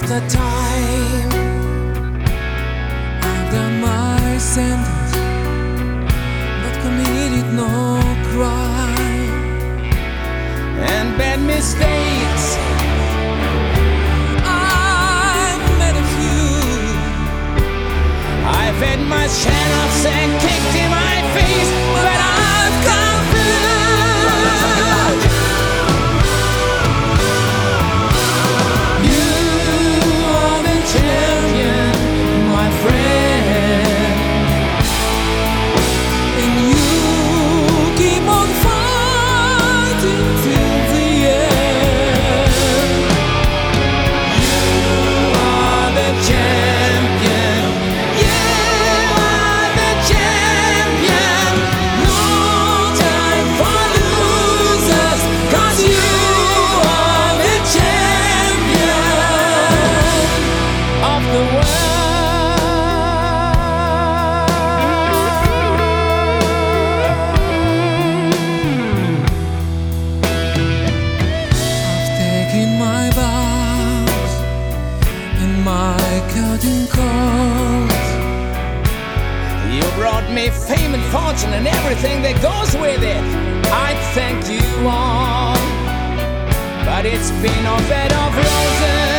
after time, I've done my sentence, but committed no crime. And bad mistakes, I've made a few. I've had my share of sand kicked in my face, but I've come through. You are the champion, my friend, and you keep on fighting till the end. You are the champion. You are the champion. No time for losers, 'cause you are the champion of the world. I've taken my vows and my curtain calls. You brought me fame and fortune and everything that goes with it. I thank you all, but it's been a bed of roses.